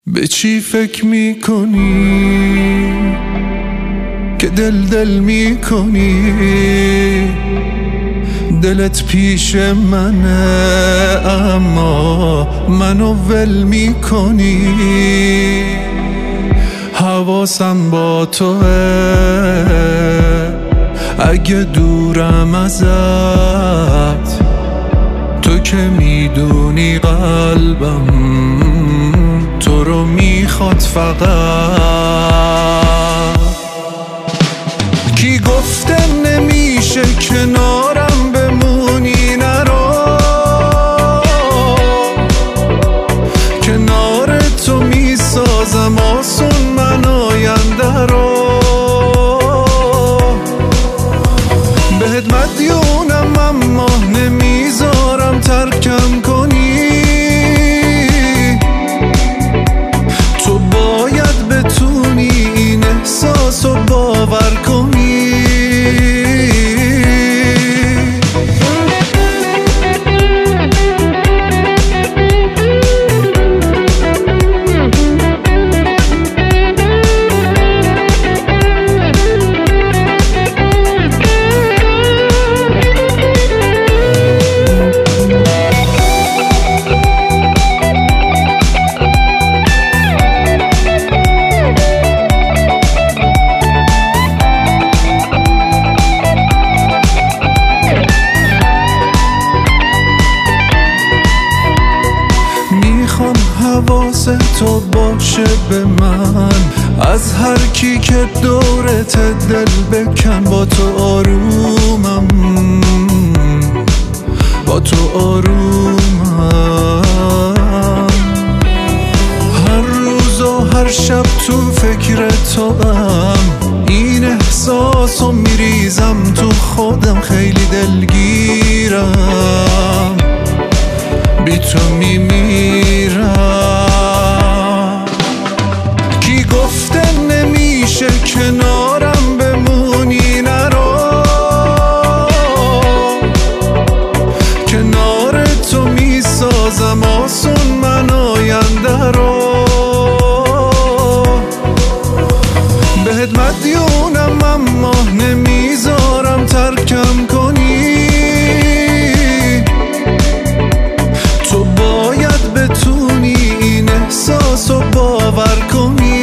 به چی فکر میکنی که دل میکنی؟ دلت پیش منه اما منو ول میکنی. حواسم با توه اگه دورم ازت، تو که میدونی قلبم تو رو میخواد فقط. کی گفته نمیشه کنارم بمونی؟ نرو، کنار تو میسازم آسون من آینده رو. بهت مدیونم اما نمیذارم ترکم کنی. تو باید بتونی این احساس رو باور کنی. حواس تو باشه به من، از هر کی که دورت دل بکن. با تو آرومم، با تو آرومم. هر روز و هر شب تو فکر توام، این احساسو میریزم تو خودم. خیلی دلگیرم، بی تو میمیرم. کی گفته نمیشه کنارم بمونی؟ نرو، کنار تو میسازم آسون من آینده رو. بهت مدیونم اما نمیذارم ترکم کنی. تو باید بتونی این احساس رو باور کنی.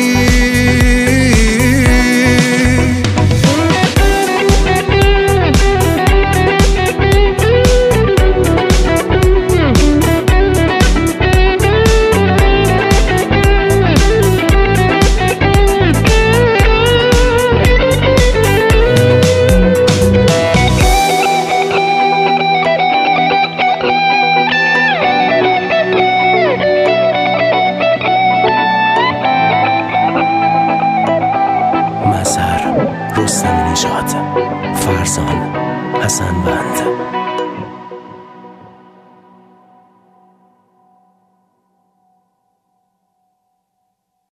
رستم نژاد، فرزان حسن بند.